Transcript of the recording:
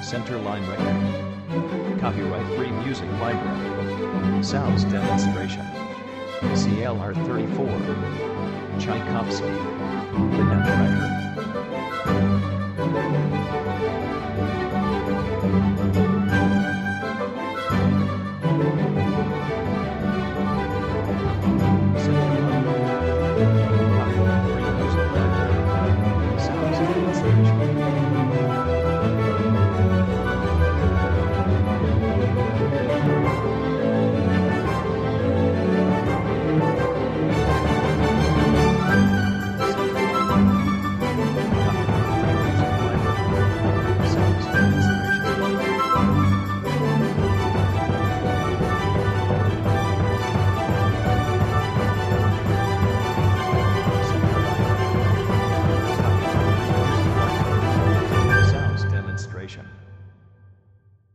Centerline Record. Copyright free music library. Sounds demonstration. CLR 34. Tchaikovsky. The Net Record.